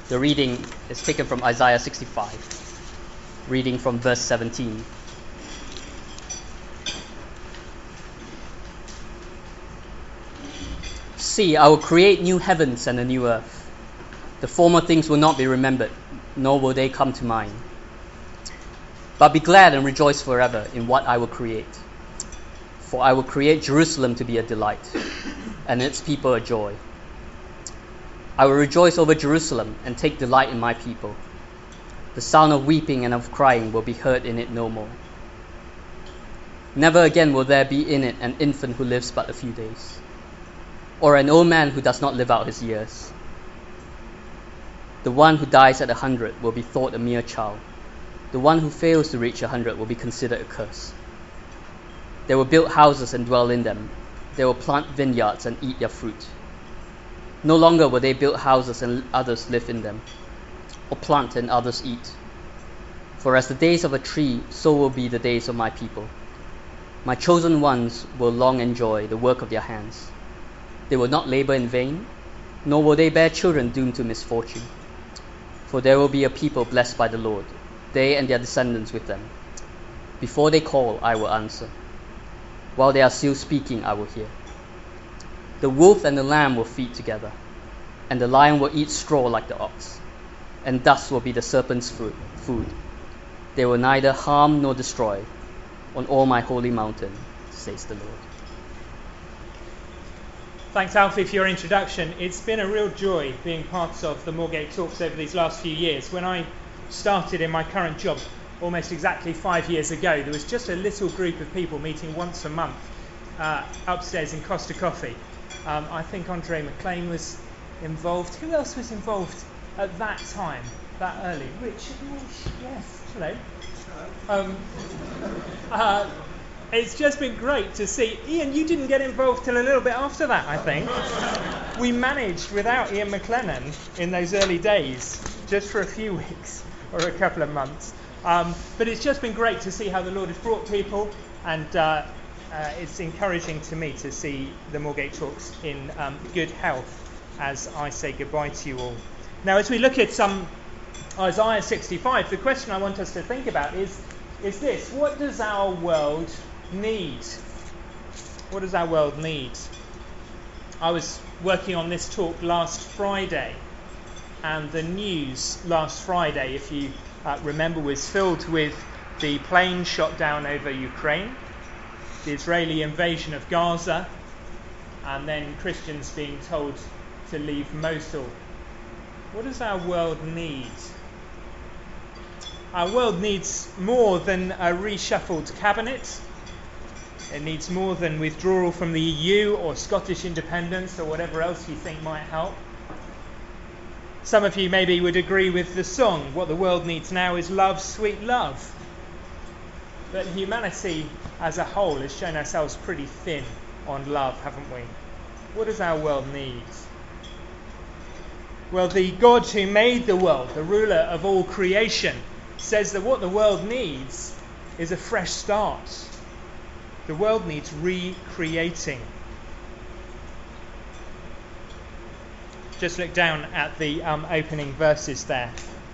The reading is taken from Isaiah 65, reading from verse 17. See, I will create new heavens and a new earth. The former things will not be remembered, nor will they come to mind. But be glad and rejoice forever in what I will create. For I will create Jerusalem to be a delight, and its people a joy. I will rejoice over Jerusalem and take delight in my people. The sound of weeping and of crying will be heard in it no more. Never again will there be in it an infant who lives but a few days, or an old man who does not live out his years. The one who dies at 100 will be thought a mere child. The one who fails to reach 100 will be considered a curse. They will build houses and dwell in them. They will plant vineyards and eat their fruit. No longer will they build houses and others live in them, or plant and others eat. For as the days of a tree, so will be the days of my people. My chosen ones will long enjoy the work of their hands. They will not labor in vain, nor will they bear children doomed to misfortune. For there will be a people blessed by the Lord, they and their descendants with them. Before they call, I will answer. While they are still speaking, I will hear. The wolf and the lamb will feed together, and the lion will eat straw like the ox, and dust will be the serpent's food. They will neither harm nor destroy on all my holy mountain, says the Lord. Thanks, Alfie, for your introduction. It's been a real joy being part of the Moorgate Talks over these last few years. When I started in my current job almost exactly 5 years ago, there was just a little group of people meeting once a month upstairs in Costa Coffee. I think Andre McLean was involved. Who else was involved at that time, that early? Richard Walsh, yes, hello. It's just been great to see. Ian, you didn't get involved till a little bit after that, I think. We managed without Ian McLennan in those early days, just for a few weeks or a couple of months. But it's just been great to see how the Lord has brought people, and it's encouraging to me to see the Moorgate Talks in good health as I say goodbye to you all. Now, as we look at Isaiah 65, the question I want us to think about is this: what does our world need? What does our world need? I was working on this talk last Friday, and the news last Friday, if you remember, was filled with the plane shot down over Ukraine, the Israeli invasion of Gaza, and then Christians being told to leave Mosul. What does our world need? Our world needs more than a reshuffled cabinet. It needs more than withdrawal from the EU or Scottish independence or whatever else you think might help. Some of you maybe would agree with the song, what the world needs now is love, sweet love. But humanity as a whole has shown ourselves pretty thin on love, haven't we? What does our world need? Well, the God who made the world, the ruler of all creation, says that what the world needs is a fresh start. The world needs recreating. Just look down at the opening verses there.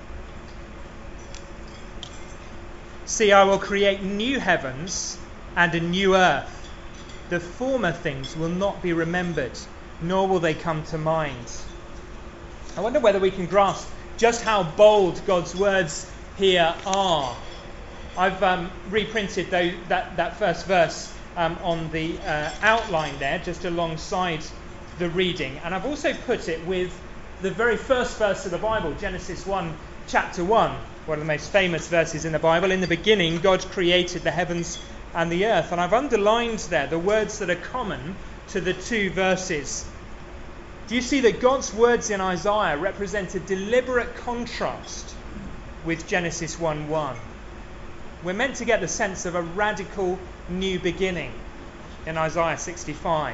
See, I will create new heavens and a new earth. The former things will not be remembered, nor will they come to mind. I wonder whether we can grasp just how bold God's words here are. I've reprinted that first verse on the outline there, just alongside the reading, and I've also put it with the very first verse of the Bible, Genesis 1, chapter 1, one of the most famous verses in the Bible. In the beginning, God created the heavens and the earth, and I've underlined there the words that are common to the two verses. Do you see that God's words in Isaiah represent a deliberate contrast with Genesis 1:1? We're meant to get the sense of a radical new beginning in Isaiah 65.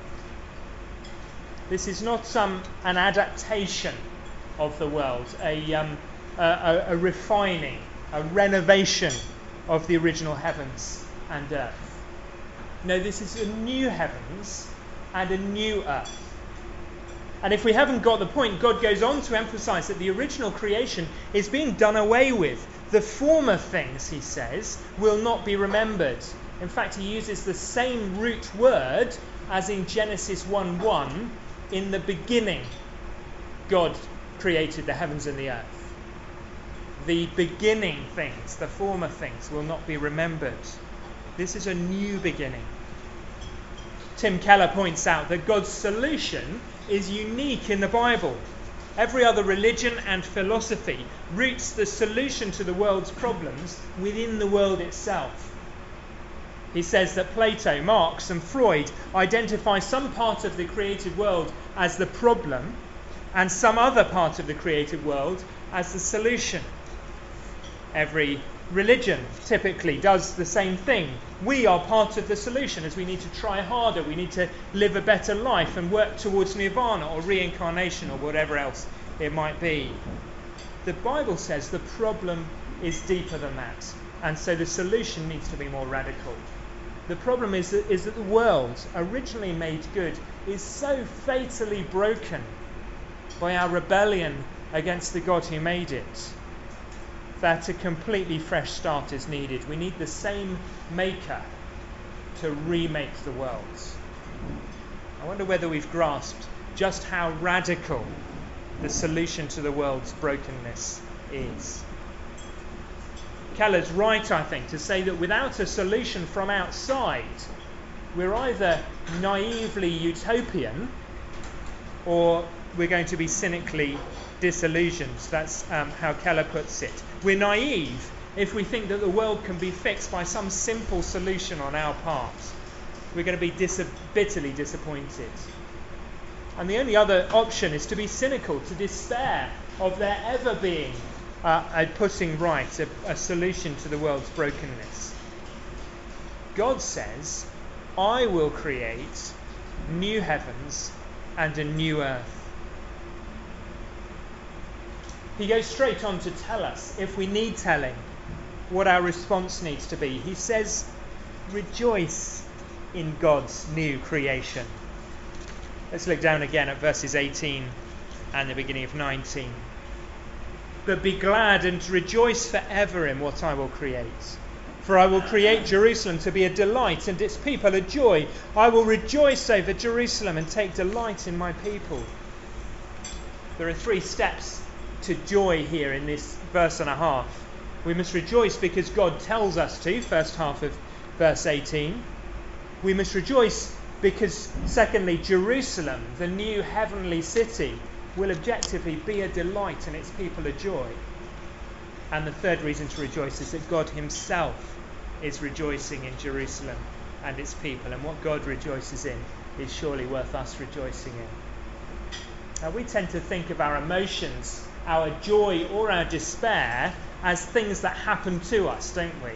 This is not an adaptation of the world, a refining, a renovation of the original heavens and earth. No, this is a new heavens and a new earth. And if we haven't got the point, God goes on to emphasize that the original creation is being done away with. The former things, he says, will not be remembered. In fact, he uses the same root word as in Genesis 1:1. In the beginning, God created the heavens and the earth. The beginning things, the former things, will not be remembered. This is a new beginning. Tim Keller points out that God's solution is unique in the Bible. Every other religion and philosophy roots the solution to the world's problems within the world itself. He says that Plato, Marx and Freud identify some part of the created world as the problem and some other part of the created world as the solution. Every religion typically does the same thing. We are part of the solution, as we need to try harder, we need to live a better life and work towards nirvana or reincarnation or whatever else it might be. The Bible says the problem is deeper than that, and so the solution needs to be more radical. The problem is that the world, originally made good, is so fatally broken by our rebellion against the God who made it that a completely fresh start is needed. We need the same maker to remake the world. I wonder whether we've grasped just how radical the solution to the world's brokenness is. Keller's right, I think, to say that without a solution from outside, we're either naively utopian or we're going to be cynically disillusioned. That's how Keller puts it. We're naive if we think that the world can be fixed by some simple solution on our part. We're going to be bitterly disappointed. And the only other option is to be cynical, to despair of there ever being a putting right, a solution to the world's brokenness. God says, I will create new heavens and a new earth. He goes straight on to tell us, if we need telling, what our response needs to be. He says, rejoice in God's new creation. Let's look down again at verses 18 and the beginning of 19. But be glad and rejoice forever in what I will create. For I will create Jerusalem to be a delight and its people a joy. I will rejoice over Jerusalem and take delight in my people. There are 3 steps to joy here in this verse and a half. We must rejoice because God tells us to, first half of verse 18. We must rejoice because, secondly, Jerusalem, the new heavenly city, will objectively be a delight and its people a joy. And the third reason to rejoice is that God himself is rejoicing in Jerusalem and its people, and what God rejoices in is surely worth us rejoicing in. Now, we tend to think of our emotions, our joy or our despair, as things that happen to us, don't we?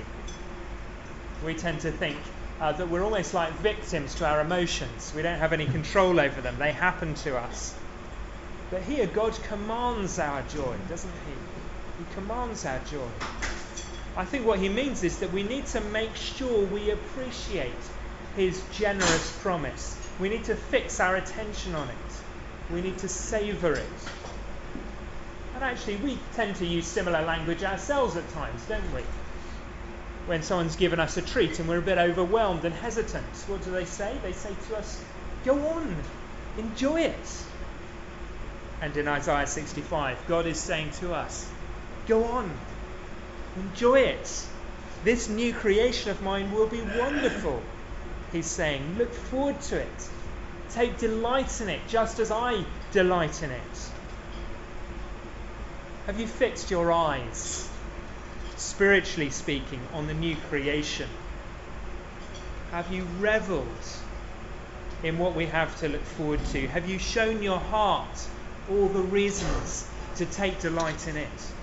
We tend to think that we're almost like victims to our emotions. We don't have any control over them. They happen to us. But here God commands our joy, doesn't he? He commands our joy. I think what he means is that we need to make sure we appreciate his generous promise. We need to fix our attention on it. We need to savour it. And actually, we tend to use similar language ourselves at times, don't we? When someone's given us a treat and we're a bit overwhelmed and hesitant, what do they say? They say to us, go on, enjoy it. And in Isaiah 65, God is saying to us, go on, enjoy it. This new creation of mine will be wonderful. He's saying, look forward to it. Take delight in it, just as I delight in it. Have you fixed your eyes, spiritually speaking, on the new creation? Have you revelled in what we have to look forward to? Have you shown your heart all the reasons to take delight in it?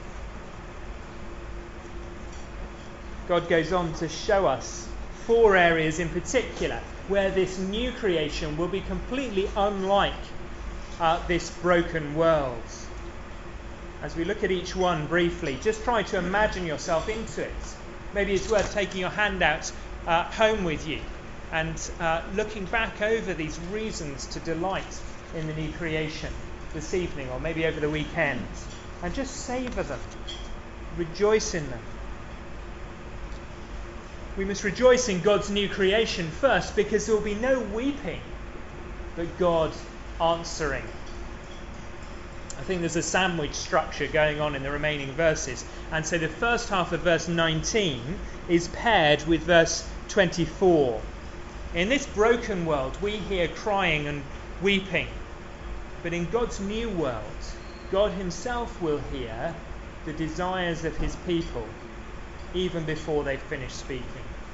God goes on to show us 4 areas in particular where this new creation will be completely unlike this broken world. As we look at each one briefly, just try to imagine yourself into it. Maybe it's worth taking your handout home with you and looking back over these reasons to delight in the new creation this evening or maybe over the weekend, and just savour them. Rejoice in them. We must rejoice in God's new creation first, because there will be no weeping, but God answering. I think there's a sandwich structure going on in the remaining verses, and so the first half of verse 19 is paired with verse 24. In this broken world, we hear crying and weeping, but in God's new world, God himself will hear the desires of his people even before they've finished speaking.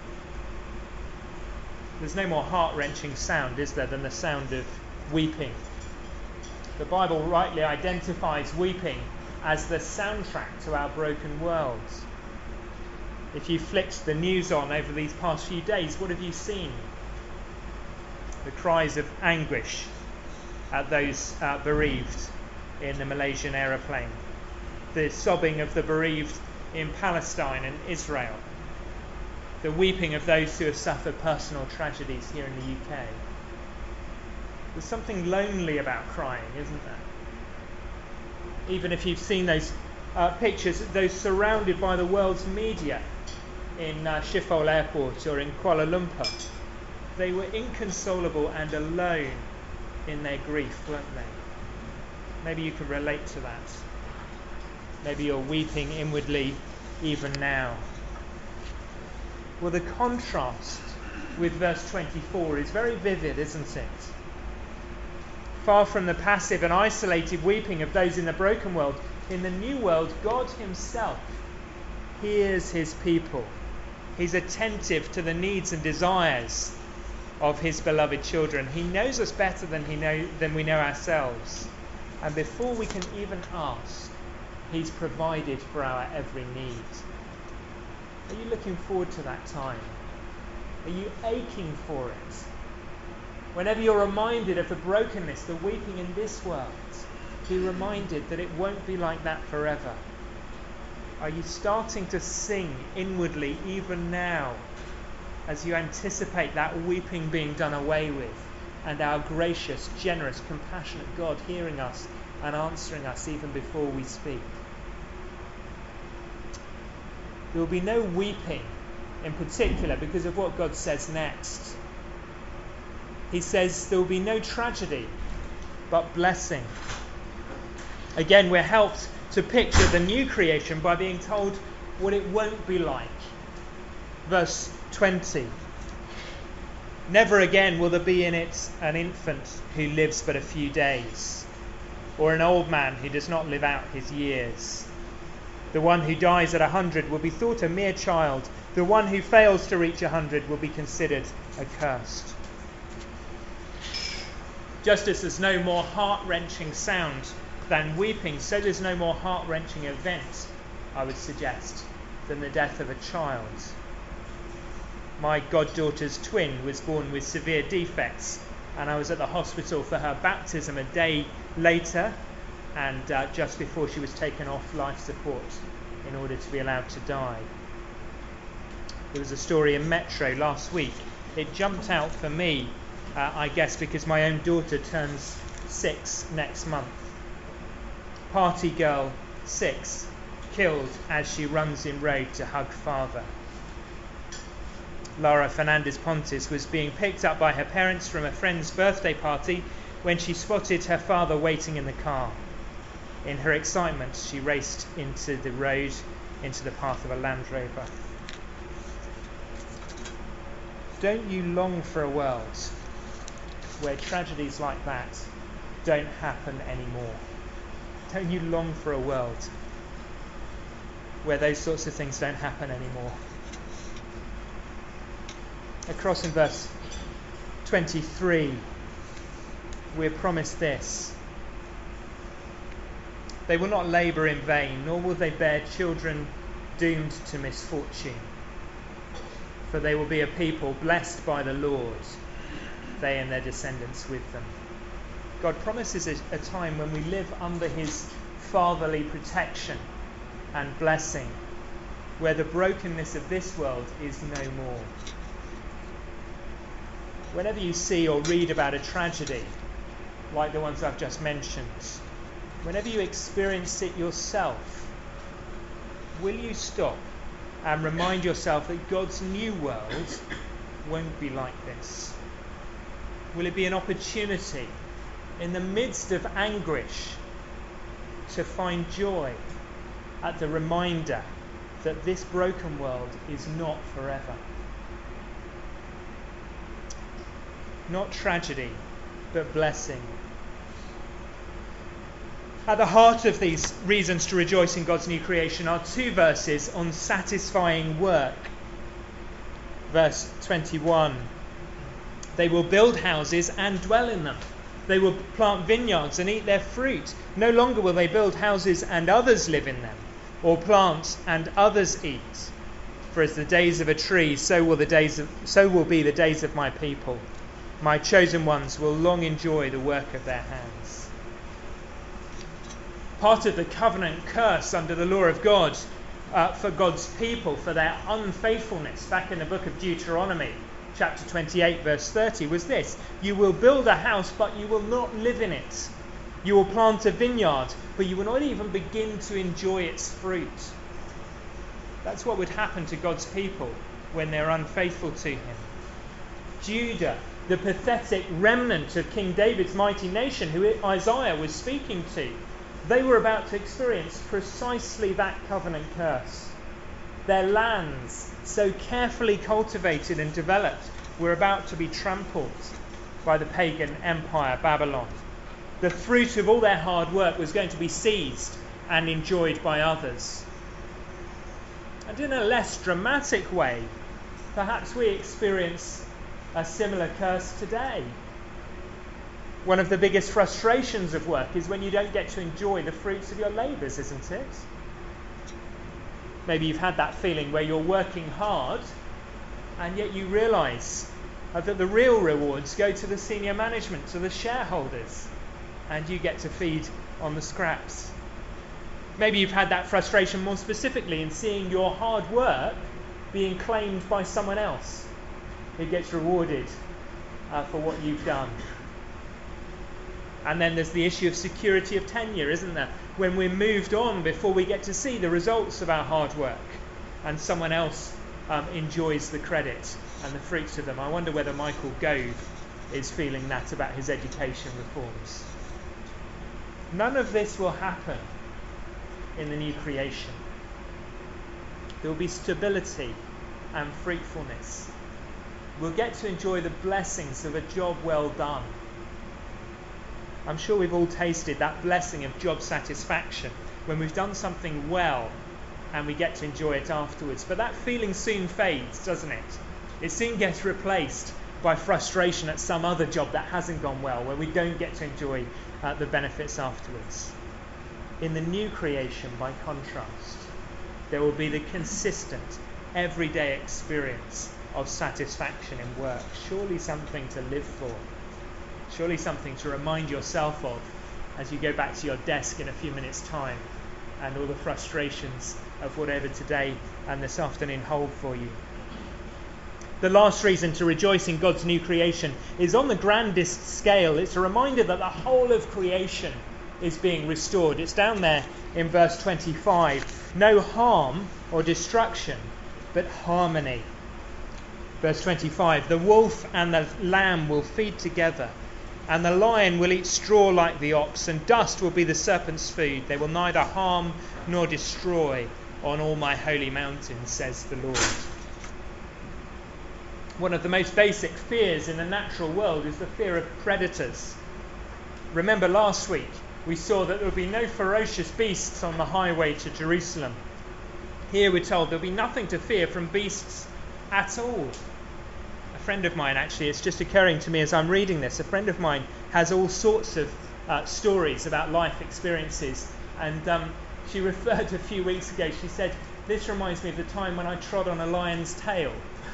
There's no more heart-wrenching sound, is there, than the sound of weeping. The Bible rightly identifies weeping as the soundtrack to our broken world. If you flicked the news on over these past few days, what have you seen? The cries of anguish at those bereaved in the Malaysian aeroplane. The sobbing of the bereaved in Palestine and Israel. The weeping of those who have suffered personal tragedies here in the UK. There's something lonely about crying, isn't there? Even if you've seen those pictures, those surrounded by the world's media in Schiphol Airport or in Kuala Lumpur, they were inconsolable and alone in their grief, weren't they? Maybe you can relate to that. Maybe you're weeping inwardly even now. Well, the contrast with verse 24 is very vivid, isn't it? Far from the passive and isolated weeping of those in the broken world, in the new world, God himself hears his people. He's attentive to the needs and desires of his beloved children. He knows us better than we know ourselves. And before we can even ask, he's provided for our every need. Are you looking forward to that time? Are you aching for it? Whenever you're reminded of the brokenness, the weeping in this world, be reminded that it won't be like that forever. Are you starting to sing inwardly even now as you anticipate that weeping being done away with and our gracious, generous, compassionate God hearing us and answering us even before we speak? There will be no weeping in particular because of what God says next. He says there will be no tragedy, but blessing. Again, we're helped to picture the new creation by being told what it won't be like. Verse 20. Never again will there be in it an infant who lives but a few days, or an old man who does not live out his years. The one who dies at 100 will be thought a mere child. The one who fails to reach 100 will be considered accursed. Just as there's no more heart-wrenching sound than weeping, so there's no more heart-wrenching event, I would suggest, than the death of a child. My goddaughter's twin was born with severe defects, and I was at the hospital for her baptism a day later, and just before she was taken off life support in order to be allowed to die. There was a story in Metro last week. It jumped out for me, I guess because my own daughter turns 6 next month. Party girl 6 killed as she runs in road to hug father. Laura Fernandez Pontes was being picked up by her parents from a friend's birthday party when she spotted her father waiting in the car. In her excitement, she raced into the road, into the path of a Land Rover. Don't you long for a world where tragedies like that don't happen anymore? Don't you long for a world where those sorts of things don't happen anymore? Across in verse 23, we're promised this. They will not labour in vain, nor will they bear children doomed to misfortune. For they will be a people blessed by the Lord, they and their descendants with them. God promises a time when we live under his fatherly protection and blessing, where the brokenness of this world is no more. Whenever you see or read about a tragedy, like the ones I've just mentioned, whenever you experience it yourself, will you stop and remind yourself that God's new world won't be like this? Will it be an opportunity in the midst of anguish to find joy at the reminder that this broken world is not forever? Not tragedy, but blessing. At the heart of these reasons to rejoice in God's new creation are two verses on satisfying work. Verse 21. They will build houses and dwell in them. They will plant vineyards and eat their fruit. No longer will they build houses and others live in them, or plant and others eat. For as the days of a tree, so will be the days of my people. My chosen ones will long enjoy the work of their hands. Part of the covenant curse under the law of God for God's people, for their unfaithfulness, back in the book of Deuteronomy, chapter 28, verse 30, was this: you will build a house, but you will not live in it. You will plant a vineyard, but you will not even begin to enjoy its fruit. That's what would happen to God's people when they're unfaithful to him. Judah, the pathetic remnant of King David's mighty nation, who Isaiah was speaking to, they were about to experience precisely that covenant curse. Their lands, so carefully cultivated and developed, were about to be trampled by the pagan empire Babylon. The fruit of all their hard work was going to be seized and enjoyed by others. And in a less dramatic way, perhaps we experience a similar curse today. One of the biggest frustrations of work is when you don't get to enjoy the fruits of your labours, isn't it? Maybe you've had that feeling where you're working hard and yet you realise that the real rewards go to the senior management, to the shareholders, and you get to feed on the scraps. Maybe you've had that frustration more specifically in seeing your hard work being claimed by someone else who gets rewarded for what you've done. And then there's the issue of security of tenure, isn't there? When we're moved on before we get to see the results of our hard work and someone else enjoys the credit and the fruits of them. I wonder whether Michael Gove is feeling that about his education reforms. None of this will happen in the new creation. There will be stability and fruitfulness. We'll get to enjoy the blessings of a job well done. I'm sure we've all tasted that blessing of job satisfaction when we've done something well and we get to enjoy it afterwards. But that feeling soon fades, doesn't it? It soon gets replaced by frustration at some other job that hasn't gone well, where we don't get to enjoy the benefits afterwards. In the new creation, by contrast, there will be the consistent, everyday experience of satisfaction in work. Surely something to live for. Surely something to remind yourself of as you go back to your desk in a few minutes' time, and all the frustrations of whatever today and this afternoon hold for you. The last reason to rejoice in God's new creation is on the grandest scale. It's a reminder that the whole of creation is being restored. It's down there in verse 25. No harm or destruction, but harmony. Verse 25. The wolf and the lamb will feed together, and the lion will eat straw like the ox, and dust will be the serpent's food. They will neither harm nor destroy on all my holy mountains, says the Lord. One of the most basic fears in the natural world is the fear of predators. Remember last week we saw that there would be no ferocious beasts on the highway to Jerusalem. Here we're told there'll be nothing to fear from beasts at all. A friend of mine, actually, it's just occurring to me as I'm reading this, a friend of mine has all sorts of stories about life experiences, and she referred a few weeks ago, she said, this reminds me of the time when I trod on a lion's tail.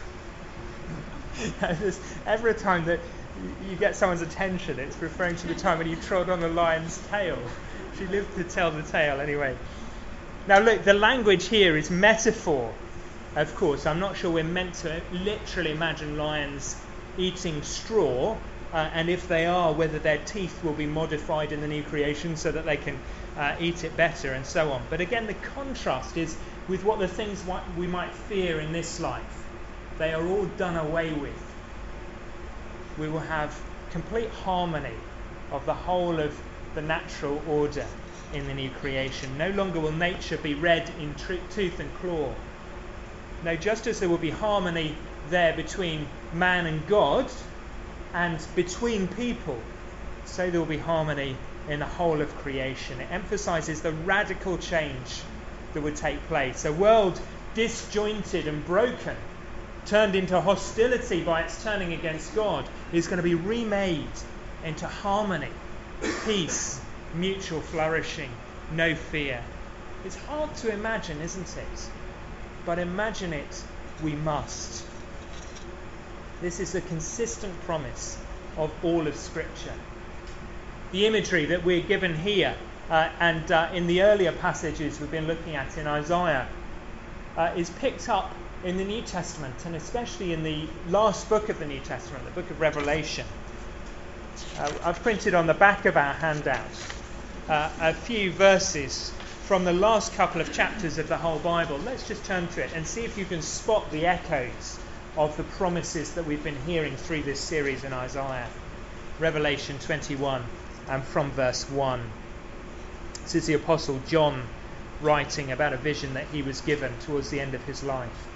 Every time that you get someone's attention, it's referring to the time when you trod on a lion's tail. She lived to tell the tale anyway. Now look, the language here is metaphor, of course. I'm not sure we're meant to literally imagine lions eating straw, and if they are, whether their teeth will be modified in the new creation so that they can eat it better, and so on. But again, the contrast is with what the things we might fear in this life. They are all done away with. We will have complete harmony of the whole of the natural order in the new creation. No longer will nature be red in tooth and claw. No, just as there will be harmony there between man and God and between people, so there will be harmony in the whole of creation. It emphasizes the radical change that would take place. A world disjointed and broken, turned into hostility by its turning against God, is going to be remade into harmony, peace, mutual flourishing, no fear. It's hard to imagine, isn't it? But imagine it we must. This is a consistent promise of all of Scripture. The imagery that we're given here and in the earlier passages we've been looking at in Isaiah is picked up in the New Testament, and especially in the last book of the New Testament, the book of Revelation. I've printed on the back of our handout a few verses from the last couple of chapters of the whole Bible. Let's just turn to it and see if you can spot the echoes of the promises that we've been hearing through this series in Isaiah. Revelation 21 and from verse 1. This is the Apostle John writing about a vision that he was given towards the end of his life.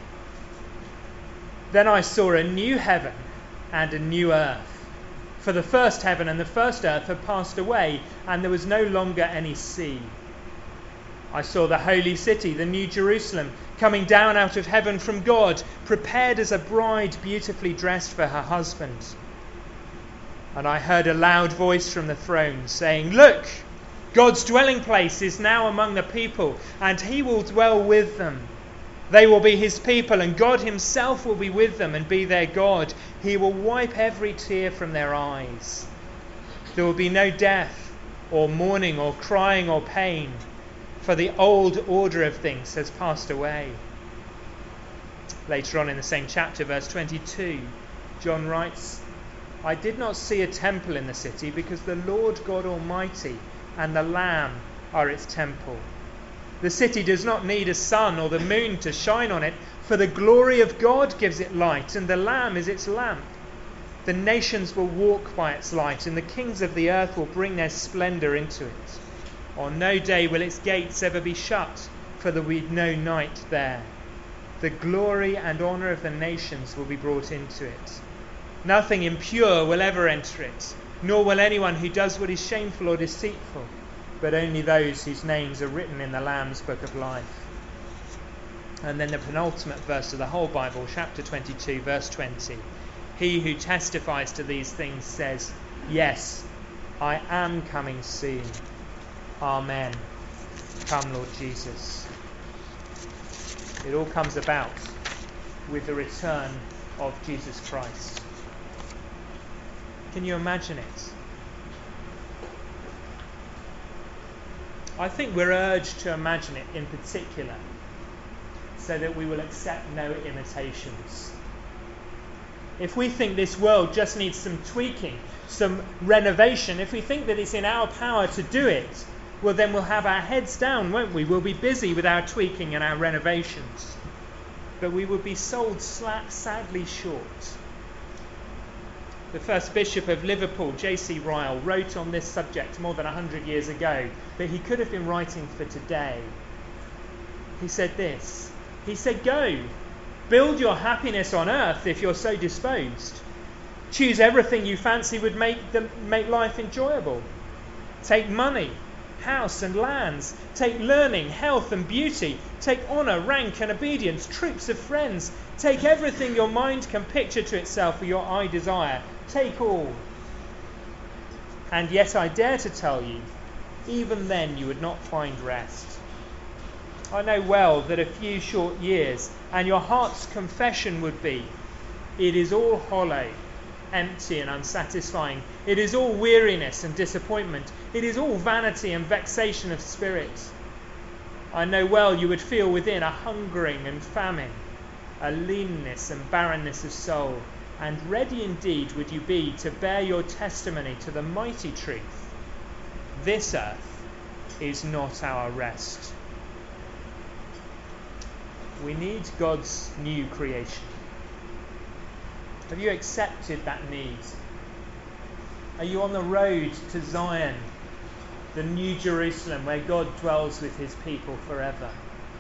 Then I saw a new heaven and a new earth. For the first heaven and the first earth had passed away, and there was no longer any sea. I saw the holy city, the new Jerusalem, coming down out of heaven from God, prepared as a bride beautifully dressed for her husband. And I heard a loud voice from the throne saying, "Look, God's dwelling place is now among the people, and he will dwell with them. They will be his people, and God himself will be with them and be their God. He will wipe every tear from their eyes. There will be no death, or mourning, or crying, or pain, for the old order of things has passed away." Later on in the same chapter, verse 22, John writes, "I did not see a temple in the city, because the Lord God Almighty and the Lamb are its temple. The city does not need a sun or the moon to shine on it, for the glory of God gives it light, and the Lamb is its lamp. The nations will walk by its light, and the kings of the earth will bring their splendour into it. On no day will its gates ever be shut, for there will be no night there. The glory and honour of the nations will be brought into it. Nothing impure will ever enter it, nor will anyone who does what is shameful or deceitful, but only those whose names are written in the Lamb's book of life." And then the penultimate verse of the whole Bible, chapter 22, verse 20. "He who testifies to these things says, 'Yes, I am coming soon. Amen. Come, Lord Jesus.'" It all comes about with the return of Jesus Christ. Can you imagine it? I think we're urged to imagine it in particular, so that we will accept no imitations. If we think this world just needs some tweaking, some renovation, if we think that it's in our power to do it, well, then we'll have our heads down, won't we? We'll be busy with our tweaking and our renovations. But we will be sold sadly short. The first Bishop of Liverpool, J.C. Ryle, wrote on this subject more than 100 years ago, but he could have been writing for today. He said this. He said, "Go, build your happiness on earth if you're so disposed. Choose everything you fancy would make life enjoyable. Take money, house and lands. Take learning, health and beauty. Take honour, rank and obedience, troops of friends. Take everything your mind can picture to itself or your eye desire. Take all. And yet I dare to tell you, even then you would not find rest. I know well that a few short years, and your heart's confession would be, it is all hollow, empty and unsatisfying. It is all weariness and disappointment. It is all vanity and vexation of spirit. I know well you would feel within a hungering and famine, a leanness and barrenness of soul, And ready indeed would you be to bear your testimony to the mighty truth. This earth is not our rest. We need God's new creation. Have you accepted that need? Are you on the road to Zion, the new Jerusalem where God dwells with his people forever?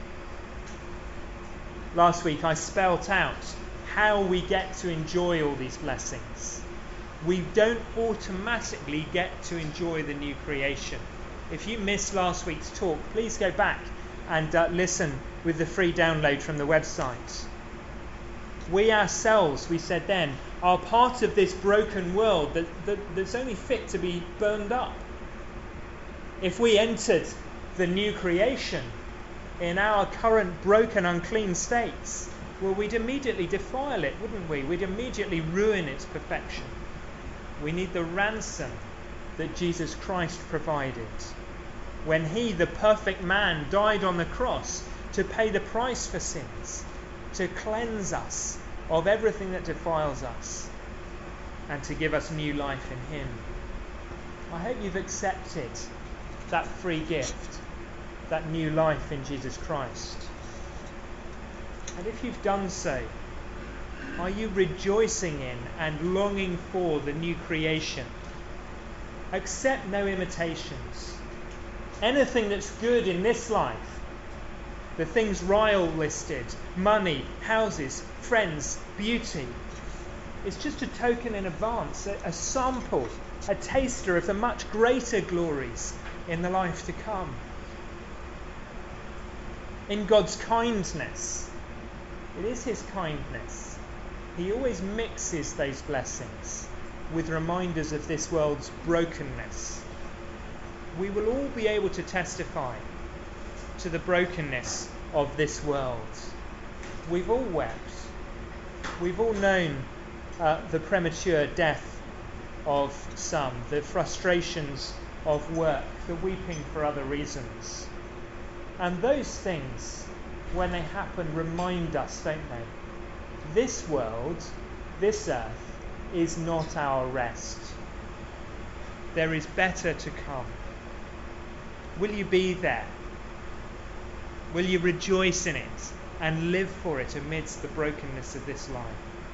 Last week I spelt out how we get to enjoy all these blessings. We don't automatically get to enjoy the new creation. If you missed last week's talk, please go back and listen with the free download from the website. We ourselves, we said then, are part of this broken world that's only fit to be burned up. If we entered the new creation in our current broken, unclean states, well, we'd immediately defile it, wouldn't we? We'd immediately ruin its perfection. We need the ransom that Jesus Christ provided when he, the perfect man, died on the cross to pay the price for sins, to cleanse us of everything that defiles us, and to give us new life in him. I hope you've accepted that free gift, that new life in Jesus Christ. And if you've done so, are you rejoicing in and longing for the new creation? Accept no imitations. Anything that's good in this life, the things Ryle listed, money, houses, friends, beauty, it's just a token in advance, a sample, a taster of the much greater glories in the life to come. In God's kindness, it is his kindness. He always mixes those blessings with reminders of this world's brokenness. We will all be able to testify to the brokenness of this world. We've all wept. We've all known the premature death of some, the frustrations of work, the weeping for other reasons. And those things, when they happen, remind us, don't they? This world, this earth, is not our rest. There is better to come. Will you be there? Will you rejoice in it and live for it amidst the brokenness of this life?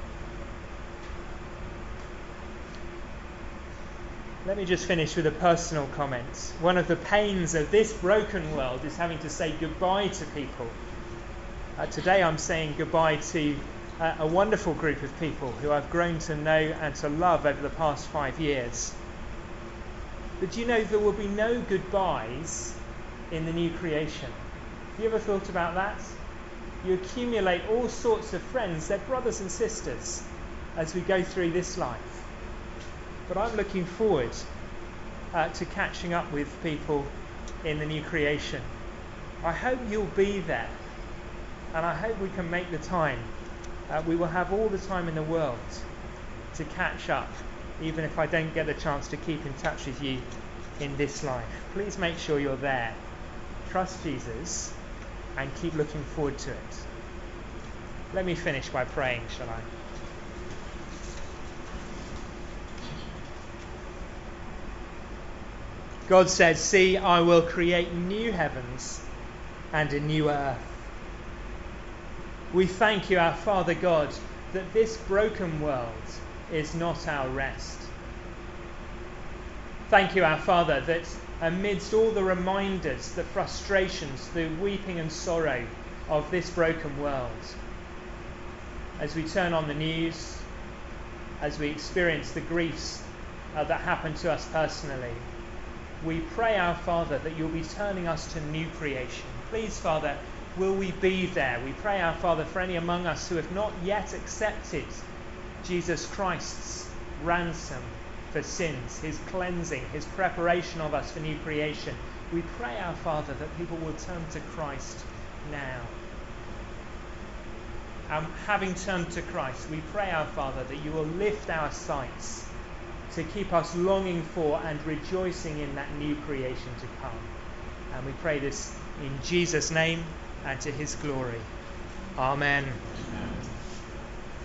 Let me just finish with a personal comment. One of the pains of this broken world is having to say goodbye to people. Today I'm saying goodbye to a wonderful group of people who I've grown to know and to love over the past 5 years. But you know, there will be no goodbyes in the new creation. Have you ever thought about that? You accumulate all sorts of friends, they're brothers and sisters, as we go through this life. But I'm looking forward to catching up with people in the new creation. I hope you'll be there, and I hope we can make the time. We will have all the time in the world to catch up, even if I don't get the chance to keep in touch with you in this life. Please make sure you're there. Trust Jesus and keep looking forward to it. Let me finish by praying, shall I? God says, "See, I will create new heavens and a new earth." We thank you, our Father God, that this broken world is not our rest. Thank you, our Father, that amidst all the reminders, the frustrations, the weeping and sorrow of this broken world, as we turn on the news, as we experience the griefs that happen to us personally, we pray, our Father, that you'll be turning us to new creation. Please, Father, will we be there? We pray, our Father, for any among us who have not yet accepted Jesus Christ's ransom for sins, his cleansing, his preparation of us for new creation. We pray, our Father, that people will turn to Christ now. Having turned to Christ, we pray, our Father, that you will lift our sights to keep us longing for and rejoicing in that new creation to come. And we pray this in Jesus' name and to his glory. Amen.